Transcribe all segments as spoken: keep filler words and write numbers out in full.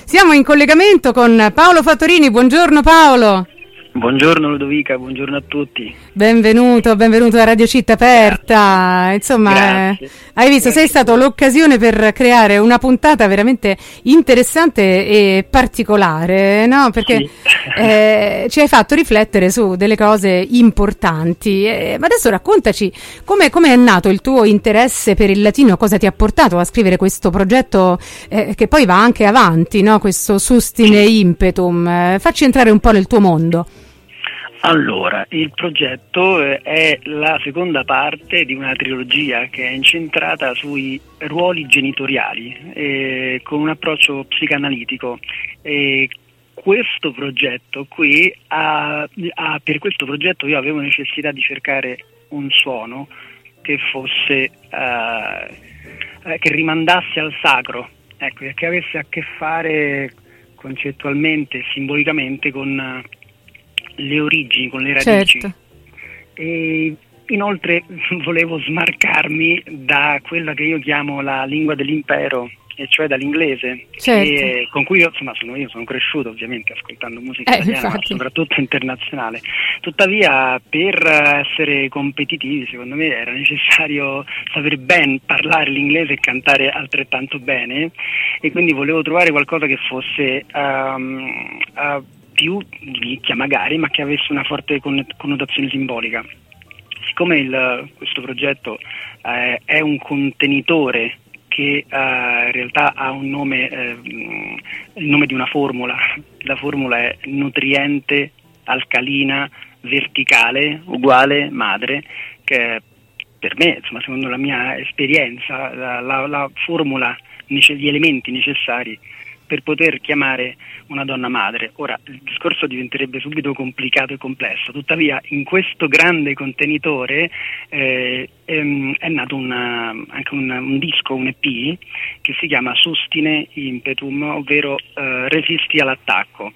Siamo in collegamento con Paolo Fattorini. Buongiorno Paolo. Buongiorno Ludovica, buongiorno a tutti. Benvenuto, benvenuto a Radio Città Aperta. Grazie. Insomma, eh, hai visto, Grazie. sei stato l'occasione per creare una puntata veramente interessante e particolare, no? Perché Sì. eh, ci hai fatto riflettere su delle cose importanti. Eh, ma adesso raccontaci come è nato il tuo interesse per il latino, cosa ti ha portato a scrivere questo progetto eh, che poi va anche avanti, no? Questo Sustine Impetum. Eh, facci entrare un po' nel tuo mondo. Allora, il progetto eh, è la seconda parte di una trilogia che è incentrata sui ruoli genitoriali, eh, con un approccio psicanalitico. Eh, questo progetto qui, ha, ha, per questo progetto io avevo necessità di cercare un suono che fosse, eh, che rimandasse al sacro, ecco, che avesse a che fare concettualmente, simbolicamente con le origini, con le radici. Certo. E inoltre volevo smarcarmi da quella che io chiamo la lingua dell'impero, e cioè dall'inglese, Certo. che, con cui io, insomma, sono, io sono cresciuto ovviamente ascoltando musica Eh, italiana, ma infatti. soprattutto internazionale. Tuttavia, per essere competitivi, secondo me era necessario saper ben parlare l'inglese e cantare altrettanto bene, e quindi volevo trovare qualcosa che fosse um, uh, più di nicchia magari, ma che avesse una forte connotazione simbolica. Siccome il, questo progetto eh, è un contenitore che eh, in realtà ha un nome, eh, il nome di una formula, la formula è nutriente, alcalina, verticale, uguale, madre, che per me, insomma, secondo la mia esperienza, la, la, la formula, gli elementi necessari per poter chiamare una donna madre. Ora, il discorso diventerebbe subito complicato e complesso, tuttavia in questo grande contenitore eh, ehm, è nato una, anche un, un disco, un E P, che si chiama Sustine Impetum, ovvero eh, resisti all'attacco.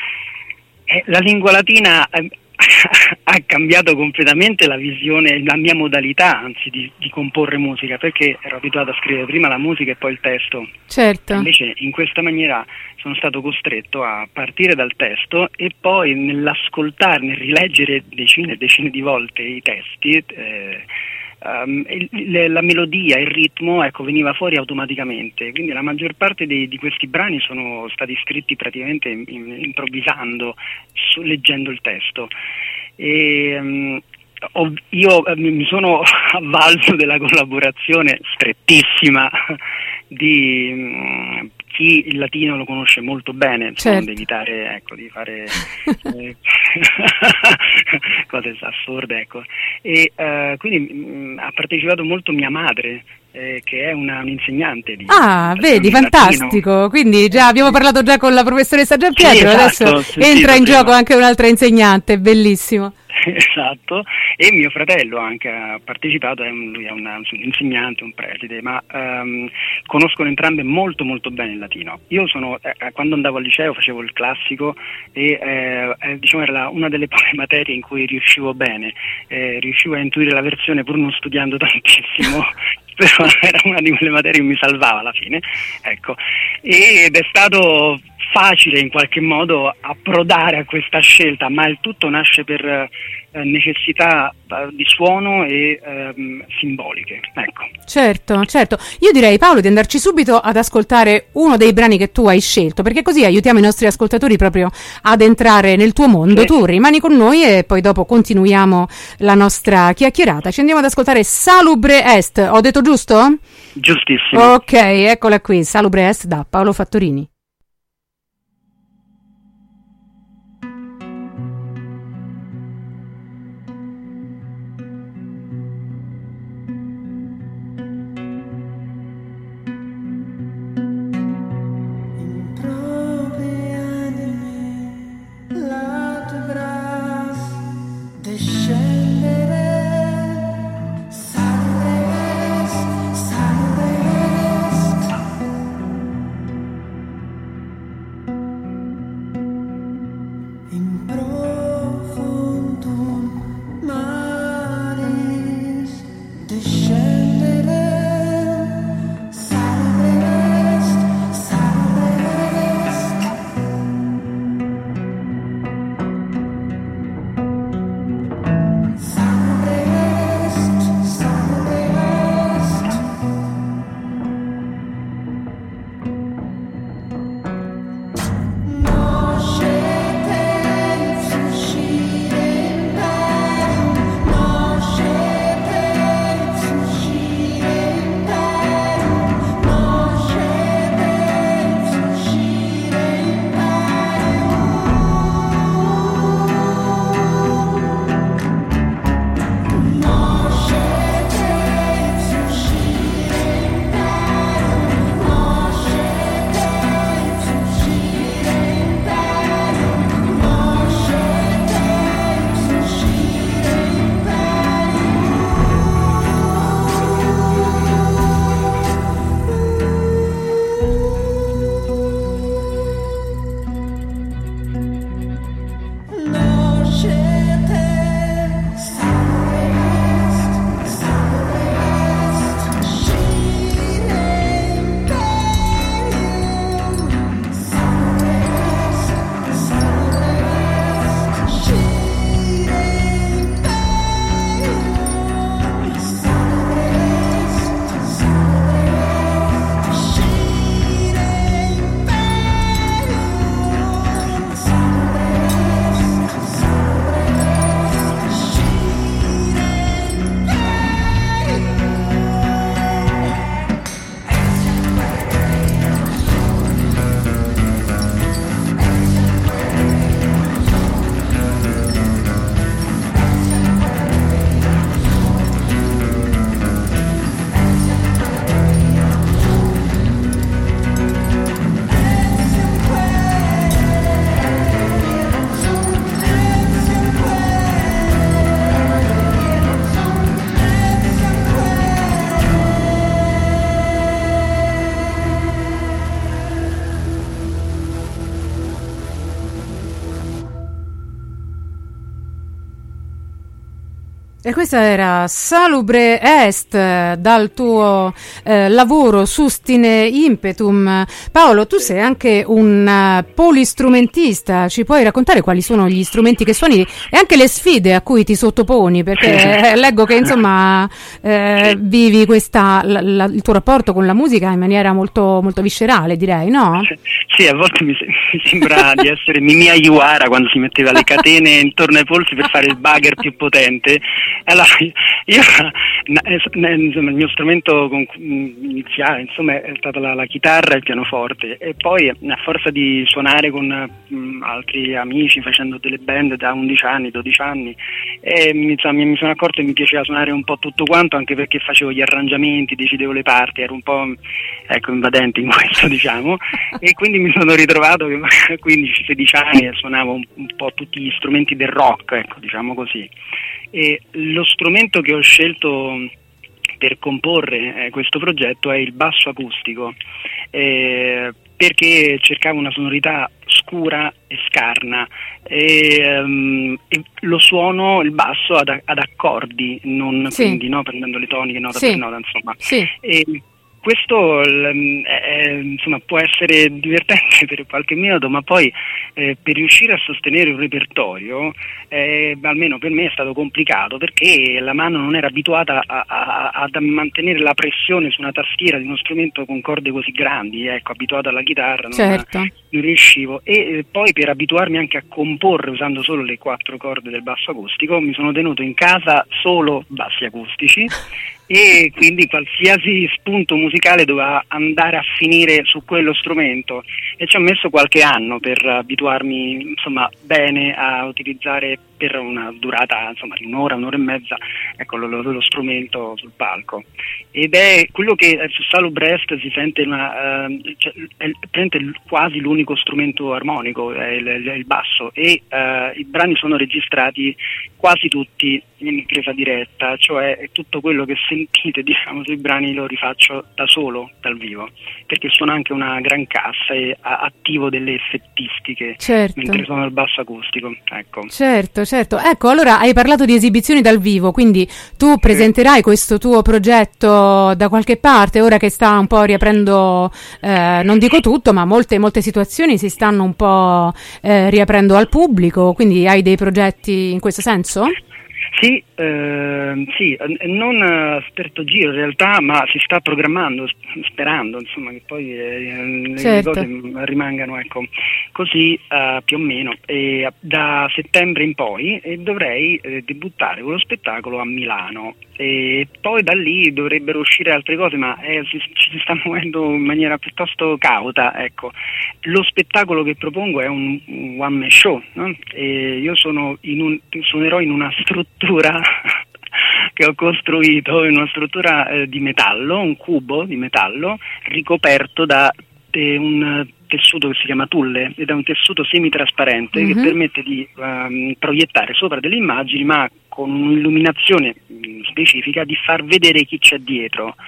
Eh, la lingua latina eh, ha cambiato completamente la visione, la mia modalità anzi di, di comporre musica, perché ero abituato a scrivere prima la musica e poi il testo. Certo. Invece in questa maniera sono stato costretto a partire dal testo e poi nell'ascoltare, nel rileggere decine e decine di volte i testi, eh, um, il, la melodia, il ritmo, ecco, veniva fuori automaticamente. Quindi la maggior parte dei, di questi brani sono stati scritti praticamente in, in, improvvisando, su, leggendo il testo. E, um, ho, io eh, mi sono avvalso della collaborazione strettissima di um, chi il latino lo conosce molto bene, insomma, Certo. di evitare, ecco, di fare eh, cose assurde, ecco. E uh, quindi mh, ha partecipato molto mia madre, eh, che è una, un'insegnante di Ah, vedi, di latino. fantastico. Quindi già abbiamo parlato già con la professoressa Gianpietro, Sì, esatto, adesso ho sentito entra in prima. gioco anche un'altra insegnante, bellissimo. Esatto, e mio fratello anche ha partecipato, è un, lui è una, un insegnante, un preside, ma um, conoscono entrambe molto molto bene il latino. Io sono, eh, quando andavo al liceo facevo il classico e eh, eh, diciamo era la, una delle poche materie in cui riuscivo bene, eh, riuscivo a intuire la versione pur non studiando tantissimo, però era una di quelle materie che mi salvava alla fine, ecco, ed è stato facile in qualche modo approdare a questa scelta, ma il tutto nasce per eh, necessità eh, di suono e ehm, simboliche, ecco. Certo, certo. Io direi, Paolo, di andarci subito ad ascoltare uno dei brani che tu hai scelto, perché così aiutiamo i nostri ascoltatori proprio ad entrare nel tuo mondo. Sì. Tu rimani con noi e poi dopo continuiamo la nostra chiacchierata. Ci andiamo ad ascoltare Salubre Est, ho detto giusto? Giustissimo. Ok, eccola qui, Salubre Est da Paolo Fattorini. E questa era Salubre Est, dal tuo eh, lavoro Sustine Impetum. Paolo, tu sei anche un uh, polistrumentista, ci puoi raccontare quali sono gli strumenti che suoni e anche le sfide a cui ti sottoponi? Perché eh, leggo che insomma eh, vivi questa, la, la, il tuo rapporto con la musica in maniera molto, molto viscerale, direi, no? Sì, a volte mi, mi sembra di essere Mimi Ayuara quando si metteva le catene intorno ai polsi per fare il bugger più potente. Allora, io, insomma, il mio strumento iniziale, insomma, è stata la, la chitarra e il pianoforte, e poi a forza di suonare con mh, altri amici, facendo delle band da undici anni, dodici anni, e, insomma, mi sono accorto che mi piaceva suonare un po' tutto quanto, anche perché facevo gli arrangiamenti, decidevo le parti, ero un po', ecco, invadente in questo, diciamo, e quindi mi sono ritrovato che a quindici sedici anni suonavo un, un po' tutti gli strumenti del rock, ecco, diciamo così. E lo strumento che ho scelto per comporre eh, questo progetto è il basso acustico, eh, perché cercavo una sonorità scura e scarna, e, um, e lo suono il basso ad, ad accordi, non sì. quindi no, prendendo le toniche nota sì. per nota, insomma. Sì. E, questo eh, insomma, può essere divertente per qualche minuto, ma poi eh, per riuscire a sostenere un repertorio, eh, almeno per me è stato complicato, perché la mano non era abituata a, a, a mantenere la pressione su una tastiera di uno strumento con corde così grandi, ecco, abituata alla chitarra, non, certo. non riuscivo. E eh, poi per abituarmi anche a comporre usando solo le quattro corde del basso acustico, mi sono tenuto in casa solo bassi acustici. E quindi qualsiasi spunto musicale doveva andare a finire su quello strumento, e ci ho messo qualche anno per abituarmi, insomma, bene a utilizzare per una durata, insomma, di un'ora, un'ora e mezza, ecco, lo, lo, lo strumento sul palco. Ed è quello che su Salubre Est si sente una, uh, cioè, è quasi l'unico strumento armonico, è il, è il basso, e uh, i brani sono registrati quasi tutti in presa diretta, cioè tutto quello che sentite, diciamo, sui brani lo rifaccio da solo, dal vivo, perché suona anche una gran cassa e attivo delle effettistiche, certo. mentre suono il basso acustico, ecco. Certo, certo. Ecco, allora hai parlato di esibizioni dal vivo, quindi tu presenterai questo tuo progetto da qualche parte, ora che sta un po' riaprendo, eh, non dico tutto, ma molte, molte situazioni si stanno un po' eh, riaprendo al pubblico, quindi hai dei progetti in questo senso? Sì, eh, sì, non a sperto giro in realtà, ma si sta programmando, sperando, insomma, che poi eh, certo. le cose rimangano, ecco, così eh, più o meno. E da settembre in poi eh, dovrei eh, debuttare con lo spettacolo a Milano, e poi da lì dovrebbero uscire altre cose, ma eh, si, ci si sta muovendo in maniera piuttosto cauta, ecco. Lo spettacolo che propongo è un, un one man show, no? E io sono in un, suonerò in una struttura che ho costruito, in una struttura eh, di metallo, un cubo di metallo ricoperto da eh, un tessuto che si chiama tulle, ed è un tessuto semitrasparente mm-hmm. che permette di um, proiettare sopra delle immagini, ma con un'illuminazione mh, specifica, di far vedere chi c'è dietro.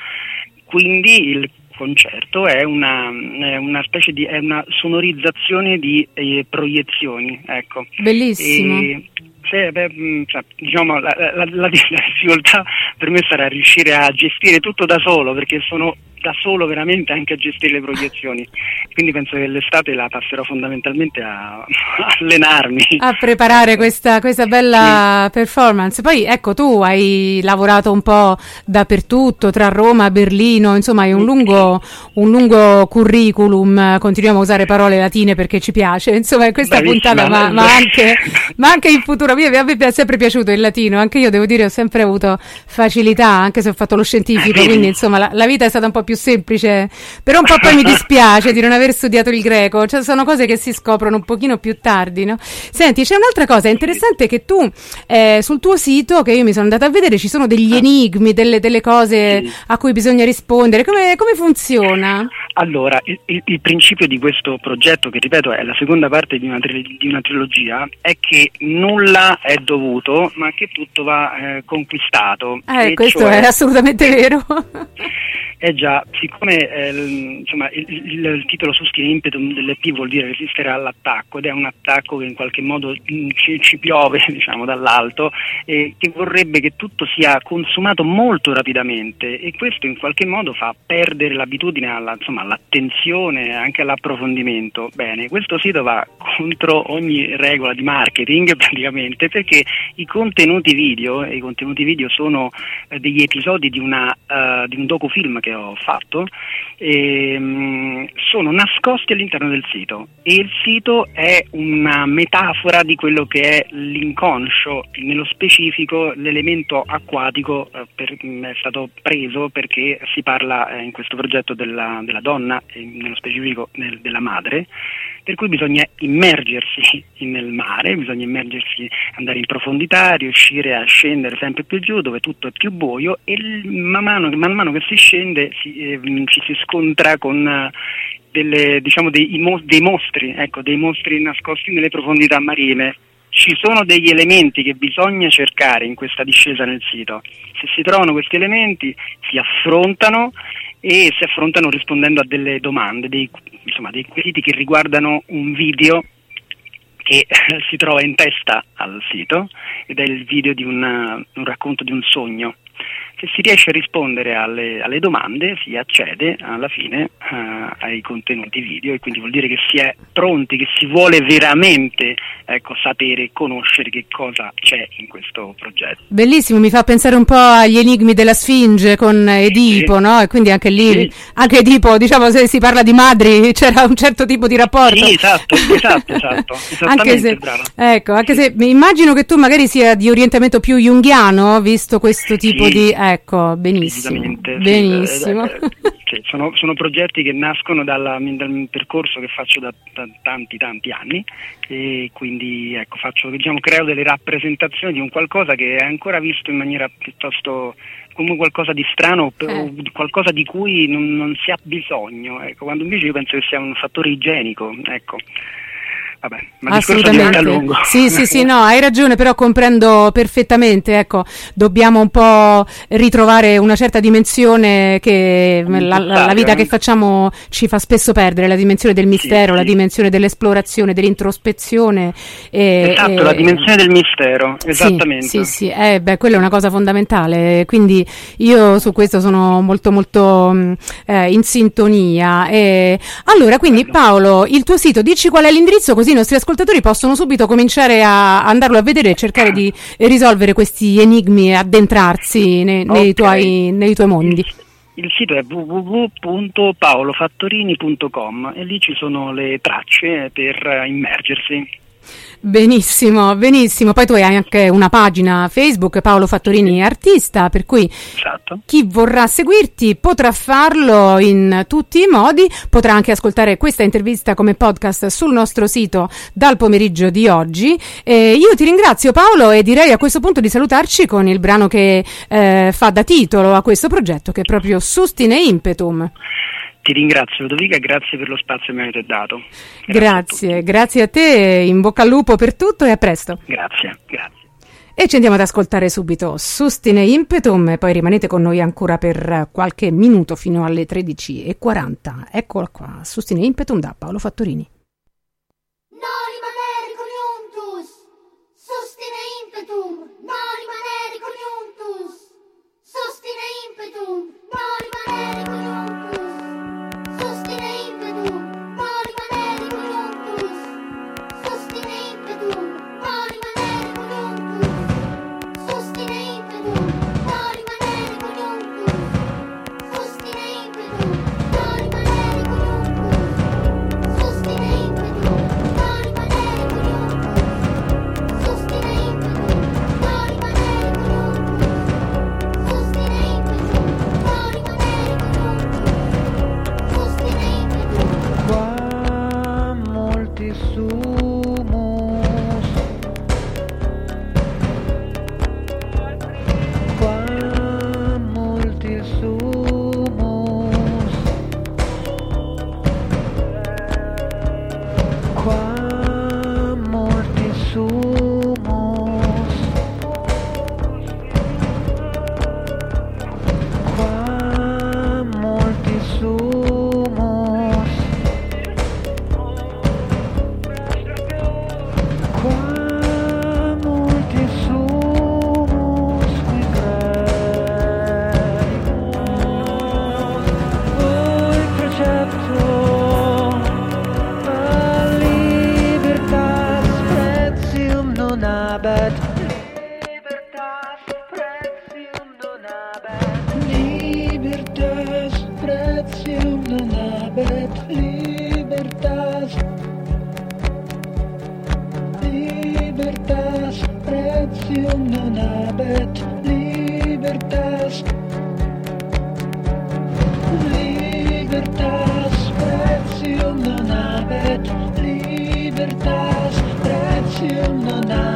Quindi il concerto è una, è una specie di è una sonorizzazione di eh, proiezioni, ecco. Bellissimo. E, se, beh, cioè, diciamo la, la, la, la difficoltà per me sarà riuscire a gestire tutto da solo, perché sono da solo veramente anche a gestire le proiezioni, quindi penso che l'estate la passerò fondamentalmente a, a allenarmi, a preparare questa, questa bella sì. performance. Poi ecco, tu hai lavorato un po' dappertutto, tra Roma, Berlino, insomma hai un lungo, un lungo curriculum, continuiamo a usare parole latine perché ci piace, insomma in questa Bravissima, puntata, ma, ma, anche, ma anche in futuro. A me è sempre piaciuto il latino, anche io devo dire ho sempre avuto facilità, anche se ho fatto lo scientifico, quindi insomma la, la vita è stata un po' più semplice, però un po' poi mi dispiace di non aver studiato il greco, cioè sono cose che si scoprono un pochino più tardi, no? Senti, c'è un'altra cosa interessante, che tu eh, sul tuo sito, che io mi sono andata a vedere, ci sono degli enigmi, delle, delle cose a cui bisogna rispondere. Come, come funziona? Allora, il, il, il principio di questo progetto, che ripeto è la seconda parte di una, tri- di una trilogia, è che nulla è dovuto, ma che tutto va eh, conquistato. Eh, e questo cioè, è assolutamente vero. Eh già, siccome eh, insomma, il, il, il titolo Sustine Impetum dell'E P vuol dire resistere all'attacco, ed è un attacco che in qualche modo mh, ci, ci piove, diciamo, dall'alto, e che vorrebbe che tutto sia consumato molto rapidamente, e questo in qualche modo fa perdere l'abitudine alla, insomma, all'attenzione e anche all'approfondimento. Bene, questo sito va contro ogni regola di marketing praticamente, perché i contenuti video, e i contenuti video sono eh, degli episodi di, una, uh, di un docufilm che ho fatto, e, um, sono nascosti all'interno del sito, e il sito è una metafora di quello che è l'inconscio, nello specifico l'elemento acquatico eh, per, è stato preso perché si parla eh, in questo progetto della, della donna, e nello specifico nel, della madre, per cui bisogna immergersi nel mare, bisogna immergersi, andare in profondità, riuscire a scendere sempre più giù dove tutto è più buio, e man mano, man mano che si scende si, eh, ci si scontra con eh, delle, diciamo, dei, mo- dei mostri, ecco, dei mostri nascosti nelle profondità marine. Ci sono degli elementi che bisogna cercare in questa discesa nel sito. Se si trovano questi elementi si affrontano, e si affrontano rispondendo a delle domande, dei, insomma, dei quesiti che riguardano un video che si trova in testa al sito, ed è il video di una, un racconto di un sogno. Se si riesce a rispondere alle, alle domande si accede alla fine uh, ai contenuti video, e quindi vuol dire che si è pronti, che si vuole veramente ecco, sapere, conoscere che cosa c'è in questo progetto. Bellissimo, mi fa pensare un po' agli enigmi della Sfinge con Edipo, sì. No? E quindi anche lì, sì. Anche Edipo, diciamo, se si parla di madri c'era un certo tipo di rapporto. Sì, esatto, esatto, esatto. Anche se, ecco, anche se immagino che tu magari sia di orientamento più junghiano, visto questo tipo sì. di... Ecco, benissimo. Benissimo. Sì, eh, eh, sono, sono progetti che nascono dalla, dal percorso che faccio da, da tanti tanti anni, e quindi ecco, faccio, diciamo, creo delle rappresentazioni di un qualcosa che è ancora visto in maniera piuttosto come qualcosa di strano, eh. o qualcosa di cui non, non si ha bisogno, ecco, quando invece io penso che sia un fattore igienico, ecco. Vabbè, ma assolutamente lungo. Sì, sì, sì, no, hai ragione, però comprendo perfettamente, ecco, dobbiamo un po' ritrovare una certa dimensione che la, la, la vita che facciamo ci fa spesso perdere, la dimensione del mistero, sì, la sì. dimensione dell'esplorazione, dell'introspezione. E, esatto, e, la dimensione del mistero, esattamente. Sì, sì, sì. Eh, beh, quella è una cosa fondamentale, quindi io su questo sono molto, molto eh, in sintonia. E, allora, quindi Paolo, il tuo sito, dici qual è l'indirizzo, così i nostri ascoltatori possono subito cominciare a andarlo a vedere e cercare di risolvere questi enigmi e addentrarsi nei, okay. nei, tuoi, nei tuoi mondi. Il, il sito è w w w punto paolo fattorini punto com, e lì ci sono le tracce per immergersi. Benissimo, benissimo. Poi tu hai anche una pagina Facebook, Paolo Fattorini Artista, per cui esatto. Chi vorrà seguirti potrà farlo in tutti i modi, potrà anche ascoltare questa intervista come podcast sul nostro sito dal pomeriggio di oggi. E io ti ringrazio, Paolo, e direi a questo punto di salutarci con il brano che eh, fa da titolo a questo progetto, che è proprio Sustine Impetum. Ti ringrazio Ludovica, grazie per lo spazio che mi avete dato. Grazie, grazie, a, grazie a te, in bocca al lupo per tutto e a presto. Grazie, grazie. E ci andiamo ad ascoltare subito Sustine Impetum, e poi rimanete con noi ancora per qualche minuto fino alle tredici e quaranta. Eccola qua, Sustine Impetum da Paolo Fattorini. No rimanere coniuntus, sustine impetum, no rimanere coniuntus, sustine impetum, no rimanere coniuntus. Pretium non habet libertas. Libertas, pretium non habet libertas, pretium non habet